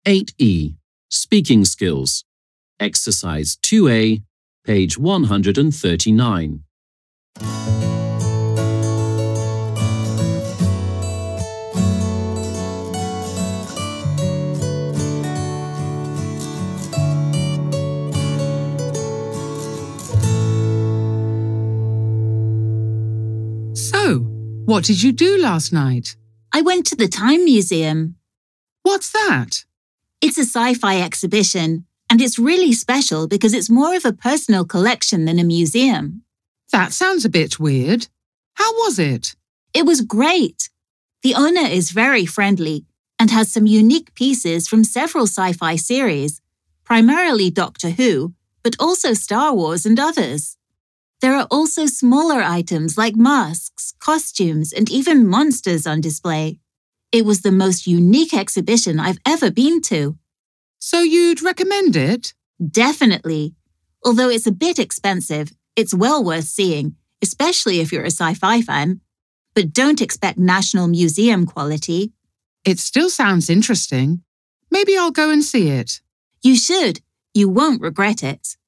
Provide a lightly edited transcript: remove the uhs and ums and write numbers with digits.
8E, Speaking Skills. Exercise 2A, page 139. So, what did you do last night? I went to the Time Museum. What's that? It's a sci-fi exhibition, and it's really special because it's more of a personal collection than a museum. That sounds a bit weird. How was it? It was great. The owner is very friendly and has some unique pieces from several sci-fi series, primarily Doctor Who, but also Star Wars and others. There are also smaller items like masks, costumes, and even monsters on display. It was the most unique exhibition I've ever been to. So you'd recommend it? Definitely. Although it's a bit expensive, it's well worth seeing, especially if you're a sci-fi fan. But don't expect National Museum quality. It still sounds interesting. Maybe I'll go and see it. You should. You won't regret it.